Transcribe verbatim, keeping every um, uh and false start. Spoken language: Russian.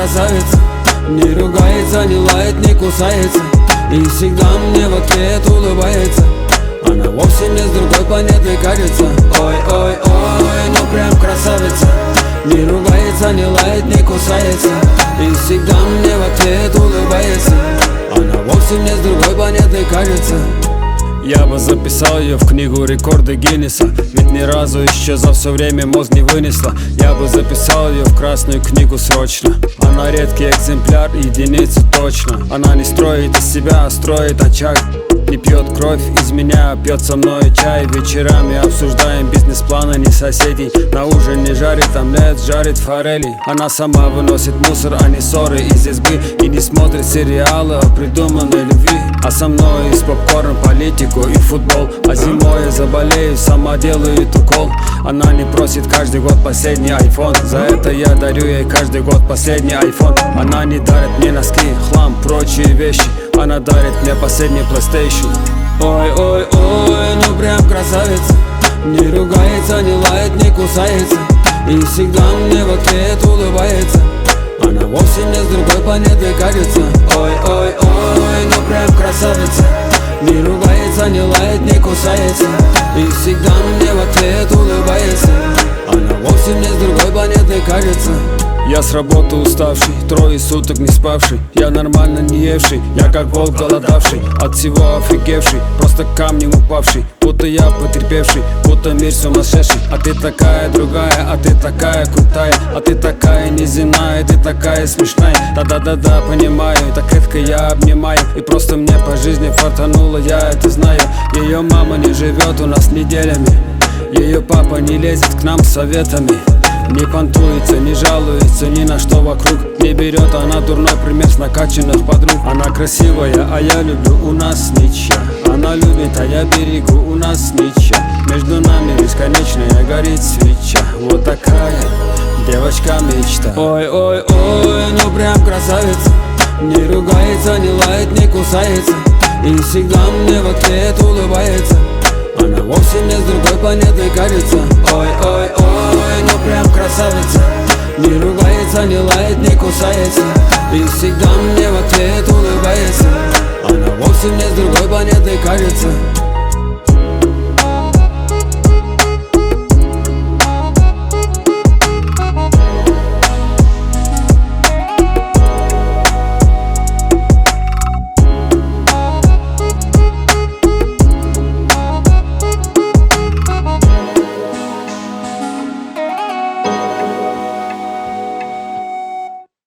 красавица, не ругается, не лает, не кусается, и всегда мне в ответ улыбается. Она вовсе не с другой планеты кажется. Ой, ой, ой, ну прям красавица, не ругается, не лает, не кусается, и всегда мне в ответ улыбается. Она вовсе не с другой планеты кажется. Я бы записал ее в книгу рекорды Гиннесса, ведь ни разу еще за все время мозг не вынесла. Я бы записал ее в красную книгу срочно. Она редкий экземпляр, единица точно. Она не строит из себя, а строит очаг. Не пьет кровь из меня, а пьет со мной чай. Вечерами обсуждаем бизнес-планы, не соседей. На ужин не жарит омлет, жарит форели. Она сама выносит мусор, а не ссоры из избы. И не смотрит сериалы о придуманной любви. А со мной из попкорна политику и футбол. А зимой я заболею, сама делает укол. Она не просит каждый год последний айфон. За это я дарю ей каждый год последний айфон. Она не дарит мне носки, хлам, прочие вещи. Она дарит мне последний PlayStation. Ой, ой, ой, ну прям красавица, не ругается, не лает, не кусается, и всегда мне в ответ улыбается. Она вовсе не с другой планеты кажется. Ой, ой, ой, ну прям красавица, не ругается, не лает, не кусается, и всегда мне в ответ улыбается. Она вовсе не с другой планеты кажется. Я с работы уставший, трое суток не спавший. Я нормально не евший, я как волк голодавший, от всего офигевший, просто камнем упавший. Будто я потерпевший, будто мир сумасшедший. А ты такая другая, а ты такая крутая, а ты такая неземная, ты такая смешная. Да-да-да-да, понимаю, так редко я обнимаю. И просто мне по жизни фартануло, я это знаю. Ее мама не живет у нас неделями, ее папа не лезет к нам с советами. Не понтуется, не жалуется ни на что вокруг. Не берет она дурной пример с накачанных подруг. Она красивая, а я люблю, у нас ничья. Она любит, а я берегу, у нас ничья. Между нами бесконечная горит свеча. Вот такая девочка мечта. Ой, ой, ой, ну прям красавица, не ругается, не лает, не кусается, и всегда мне в ответ улыбается. Она вовсе не с другой планеты кажется. Ой, ой, ой, ну прям красавица, не ругается, не лает, не кусается, и всегда мне в ответ улыбается. Она вовсе не с другой планеты кажется.